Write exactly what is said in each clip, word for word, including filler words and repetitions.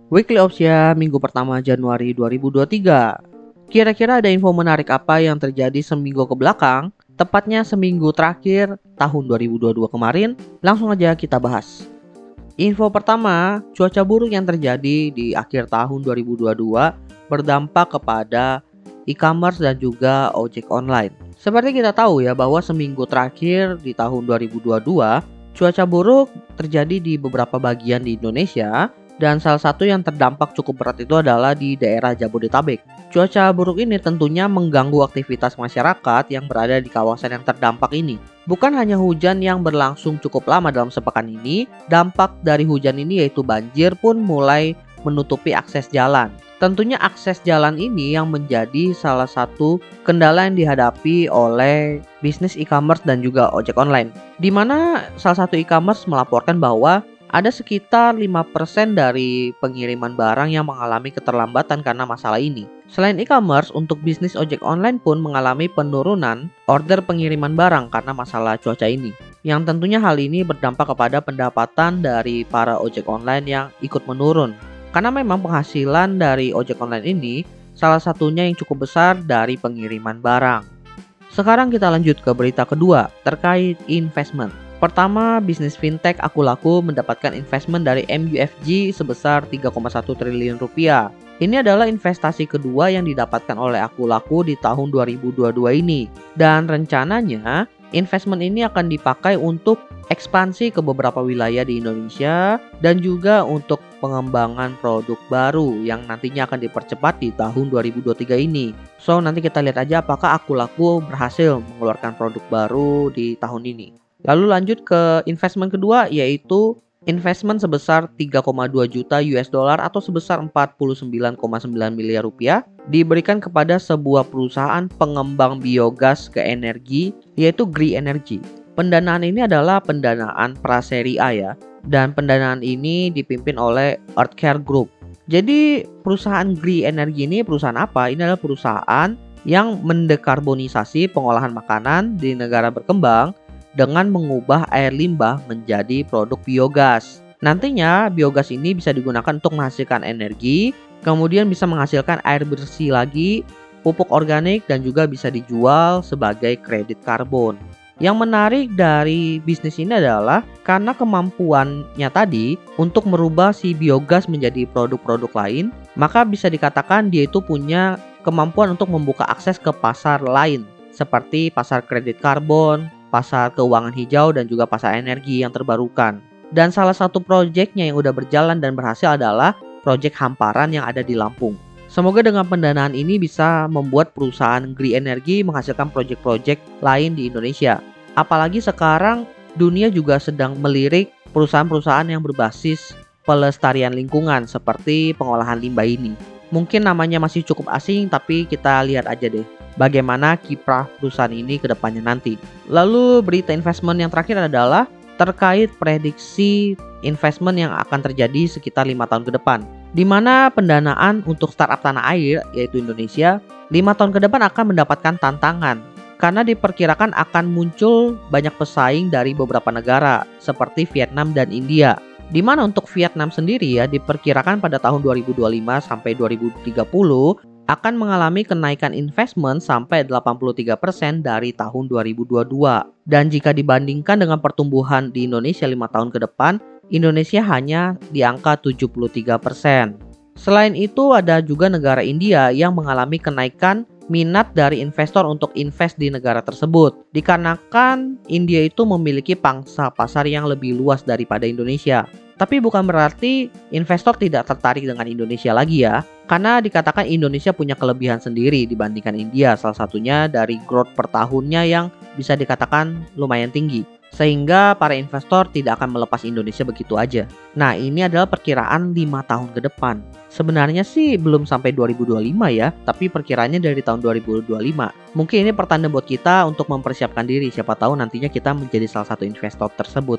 Weekly Opsia minggu pertama Januari dua ribu dua puluh tiga. Kira-kira ada info menarik apa yang terjadi seminggu ke belakang? Tepatnya seminggu terakhir tahun dua ribu dua puluh dua kemarin. Langsung aja kita bahas. Info pertama, cuaca buruk yang terjadi di akhir tahun dua ribu dua puluh dua berdampak kepada e-commerce dan juga ojek online. Seperti kita tahu ya bahwa seminggu terakhir di tahun dua ribu dua puluh dua, cuaca buruk terjadi di beberapa bagian di Indonesia. Dan salah satu yang terdampak cukup berat itu adalah di daerah Jabodetabek. Cuaca buruk ini tentunya mengganggu aktivitas masyarakat yang berada di kawasan yang terdampak ini. Bukan hanya hujan yang berlangsung cukup lama dalam sepekan ini, dampak dari hujan ini yaitu banjir pun mulai menutupi akses jalan. Tentunya akses jalan ini yang menjadi salah satu kendala yang dihadapi oleh bisnis e-commerce dan juga ojek online. Di mana salah satu e-commerce melaporkan bahwa ada sekitar lima persen dari pengiriman barang yang mengalami keterlambatan karena masalah ini. Selain e-commerce, untuk bisnis ojek online pun mengalami penurunan order pengiriman barang karena masalah cuaca ini. Yang tentunya hal ini berdampak kepada pendapatan dari para ojek online yang ikut menurun. Karena memang penghasilan dari ojek online ini salah satunya yang cukup besar dari pengiriman barang. Sekarang kita lanjut ke berita kedua terkait investment. Pertama, bisnis fintech Akulaku mendapatkan investment dari M U F G sebesar tiga koma satu triliun rupiah. Ini adalah investasi kedua yang didapatkan oleh Akulaku di tahun dua ribu dua puluh dua ini. Dan rencananya, investment ini akan dipakai untuk ekspansi ke beberapa wilayah di Indonesia dan juga untuk pengembangan produk baru yang nantinya akan dipercepat di tahun dua ribu dua puluh tiga ini. So, nanti kita lihat aja apakah Akulaku berhasil mengeluarkan produk baru di tahun ini. Lalu lanjut ke investment kedua yaitu investment sebesar tiga koma dua juta U S dollar atau sebesar empat puluh sembilan koma sembilan miliar rupiah diberikan kepada sebuah perusahaan pengembang biogas ke energi yaitu Gree Energy. Pendanaan ini adalah pendanaan praseri A ya, dan pendanaan ini dipimpin oleh Earthcare Group. Jadi perusahaan Gree Energy ini perusahaan apa? Ini adalah perusahaan yang mendekarbonisasi pengolahan makanan di negara berkembang dengan mengubah air limbah menjadi produk biogas. Nantinya biogas ini bisa digunakan untuk menghasilkan energi, kemudian bisa menghasilkan air bersih lagi, pupuk organik, dan juga bisa dijual sebagai kredit karbon. Yang menarik dari bisnis ini adalah karena kemampuannya tadi untuk merubah si biogas menjadi produk-produk lain, maka bisa dikatakan dia itu punya kemampuan untuk membuka akses ke pasar lain seperti pasar kredit karbon, pasar keuangan hijau, dan juga pasar energi yang terbarukan. Dan salah satu proyeknya yang udah berjalan dan berhasil adalah proyek Hamparan yang ada di Lampung. Semoga dengan pendanaan ini bisa membuat perusahaan Gree Energy menghasilkan proyek-proyek lain di Indonesia. Apalagi sekarang dunia juga sedang melirik perusahaan-perusahaan yang berbasis pelestarian lingkungan seperti pengolahan limbah ini. Mungkin namanya masih cukup asing, tapi kita lihat aja deh bagaimana kiprah perusahaan ini ke depannya nanti. Lalu berita investment yang terakhir adalah terkait prediksi investment yang akan terjadi sekitar lima tahun ke depan. Di mana pendanaan untuk startup tanah air yaitu Indonesia lima tahun ke depan akan mendapatkan tantangan. Karena diperkirakan akan muncul banyak pesaing dari beberapa negara seperti Vietnam dan India. Di mana untuk Vietnam sendiri ya diperkirakan pada tahun dua ribu dua puluh lima sampai dua ribu tiga puluh akan mengalami kenaikan investment sampai delapan puluh tiga persen dari tahun dua ribu dua puluh dua. Dan jika dibandingkan dengan pertumbuhan di Indonesia lima tahun ke depan, Indonesia hanya di angka tujuh puluh tiga persen. Selain itu ada juga negara India yang mengalami kenaikan minat dari investor untuk invest di negara tersebut. Dikarenakan India itu memiliki pangsa pasar yang lebih luas daripada Indonesia. Tapi bukan berarti investor tidak tertarik dengan Indonesia lagi ya. Karena dikatakan Indonesia punya kelebihan sendiri dibandingkan India. Salah satunya dari growth per tahunnya yang bisa dikatakan lumayan tinggi. Sehingga para investor tidak akan melepas Indonesia begitu aja. Nah, ini adalah perkiraan lima tahun ke depan. Sebenarnya sih belum sampai dua ribu dua puluh lima ya, tapi perkiraannya dari tahun dua ribu dua puluh lima. Mungkin ini pertanda buat kita untuk mempersiapkan diri, siapa tahu nantinya kita menjadi salah satu investor tersebut.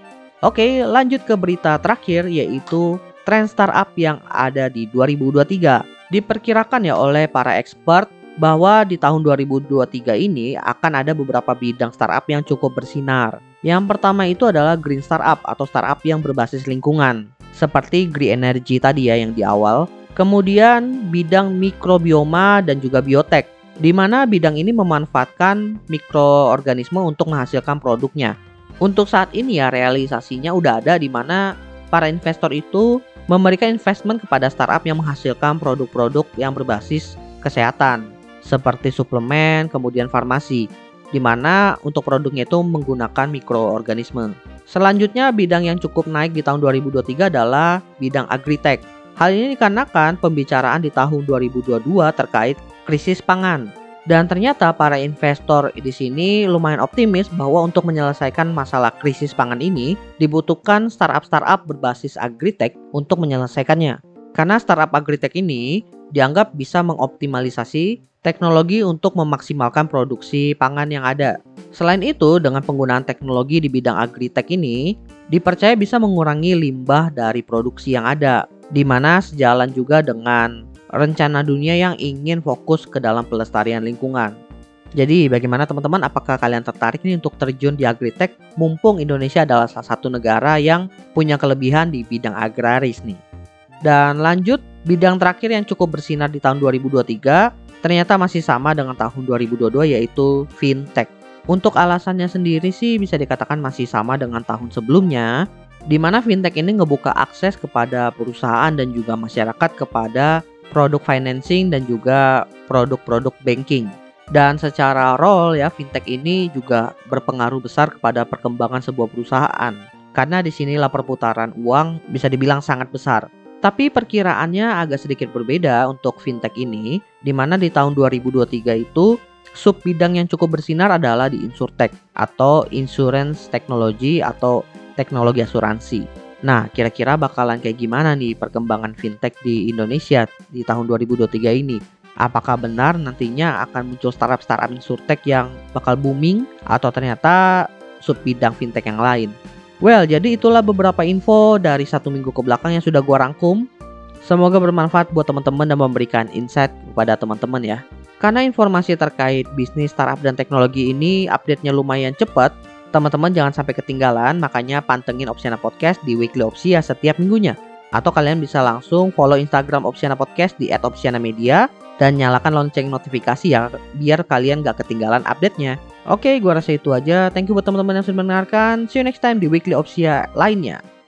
Oke, lanjut ke berita terakhir yaitu tren startup yang ada di dua ribu dua puluh tiga. Diperkirakan ya oleh para expert bahwa di tahun dua ribu dua puluh tiga ini akan ada beberapa bidang startup yang cukup bersinar. Yang pertama itu adalah green startup atau startup yang berbasis lingkungan. seperti green energy tadi ya yang di awal. Kemudian bidang mikrobioma dan juga biotek, di mana bidang ini memanfaatkan mikroorganisme untuk menghasilkan produknya. Untuk saat ini ya realisasinya udah ada di mana para investor itu memberikan investment kepada startup yang menghasilkan produk-produk yang berbasis kesehatan seperti suplemen, kemudian farmasi, di mana untuk produknya itu menggunakan mikroorganisme. Selanjutnya bidang yang cukup naik di tahun dua ribu dua puluh tiga adalah bidang agritech. Hal ini dikarenakan pembicaraan di tahun dua ribu dua puluh dua terkait krisis pangan. Dan ternyata para investor di sini lumayan optimis bahwa untuk menyelesaikan masalah krisis pangan ini dibutuhkan startup-startup berbasis agritech untuk menyelesaikannya. Karena startup agritech ini dianggap bisa mengoptimalisasi teknologi untuk memaksimalkan produksi pangan yang ada. Selain itu, dengan penggunaan teknologi di bidang agritech ini dipercaya bisa mengurangi limbah dari produksi yang ada, di mana sejalan juga dengan rencana dunia yang ingin fokus ke dalam pelestarian lingkungan. Jadi bagaimana teman-teman, apakah kalian tertarik nih untuk terjun di agritech mumpung Indonesia adalah salah satu negara yang punya kelebihan di bidang agraris nih. Dan lanjut, bidang terakhir yang cukup bersinar di tahun dua ribu dua puluh tiga ternyata masih sama dengan tahun dua ribu dua puluh dua, yaitu fintech. Untuk alasannya sendiri sih bisa dikatakan masih sama dengan tahun sebelumnya, di mana fintech ini ngebuka akses kepada perusahaan dan juga masyarakat kepada produk financing dan juga produk-produk banking. Dan secara role ya, fintech ini juga berpengaruh besar kepada perkembangan sebuah perusahaan. Karena di sinilah perputaran uang bisa dibilang sangat besar. Tapi perkiraannya agak sedikit berbeda untuk fintech ini, di mana di tahun dua ribu dua puluh tiga itu sub bidang yang cukup bersinar adalah di insurtech atau insurance technology atau teknologi asuransi. Nah, kira-kira bakalan kayak gimana nih perkembangan fintech di Indonesia di tahun dua ribu dua puluh tiga ini? Apakah benar nantinya akan muncul startup-startup insurtech yang bakal booming atau ternyata sub bidang fintech yang lain? Well, jadi itulah beberapa info dari satu minggu ke belakang yang sudah gua rangkum. Semoga bermanfaat buat teman-teman dan memberikan insight kepada teman-teman ya. Karena informasi terkait bisnis, startup, dan teknologi ini update-nya lumayan cepat, teman-teman jangan sampai ketinggalan, makanya pantengin Opsiana Podcast di Weekly Opsia setiap minggunya. Atau kalian bisa langsung follow Instagram Opsiana Podcast di et opsiana media dan nyalakan lonceng notifikasi ya, biar kalian gak ketinggalan update-nya. Oke, gua rasa itu aja. Thank you buat teman-teman yang sudah mendengarkan. See you next time di Weekly Opsia lainnya.